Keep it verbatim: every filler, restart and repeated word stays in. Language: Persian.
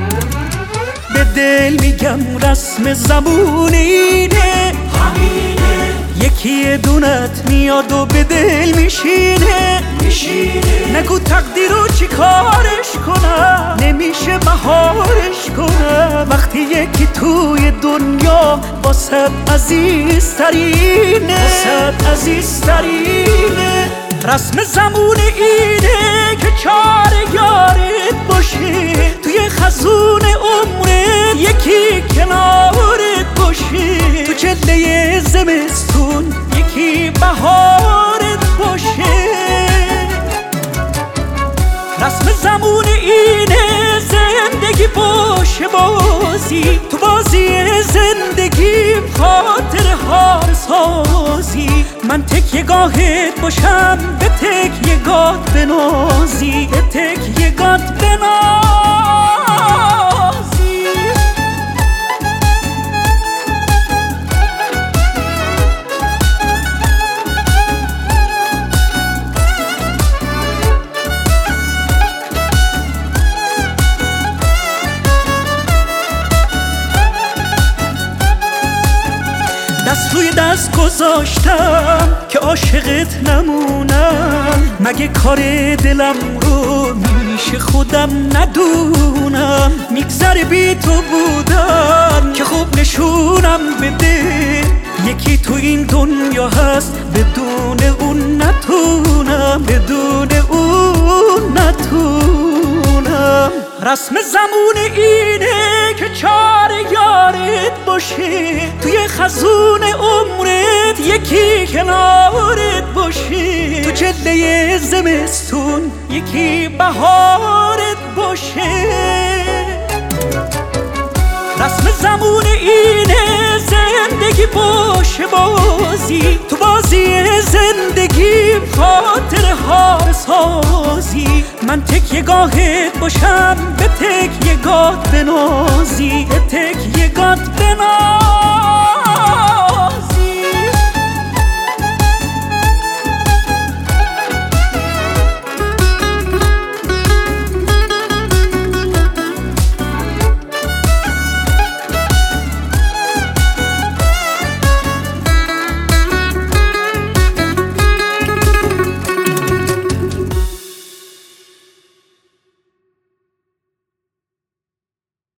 به دل میگم رسم زبون اینه، یکی دونت میاد و به دل میشینه. نگو تقدیرو چی کارش کنم، نمیشه مهارش کنم وقتی یکی توی دنیا واسه عزیزترینه، واسه عزیزترینه. رسم زمون اینه که چار یارت باشه، توی خزون عمرت یکی کنارت باشه، تو چله زمستون یکی بهارت باشه. رسم زمون اینه زندگی باشه بازی، تو بازی زندگیم خاطر ها سازی. من تکیه گاهت باشم به تکیه گات بنازی، به تکیه گات بنازی. دست روی دست گذاشتم که عاشقت نمونم، مگه کار دلم رو میشه خودم ندونم. میگذره بی تو بودم که خوب نشونم بده، یکی تو این دنیا هست بدون اون نتونم، بدون اون نتونم. رسم زمون اینه که چار یارت باشه، توی خزون عمرت یکی کنارت باشه، تو چله زمستون یکی بهارت باشه. رسم زمون اینه زندگی باشه بازی، تو بازی زندگیم خاطر ها سازی. من تکیه گاهت باشم به تکیه گات بنازی، به تکیه گات بنازی.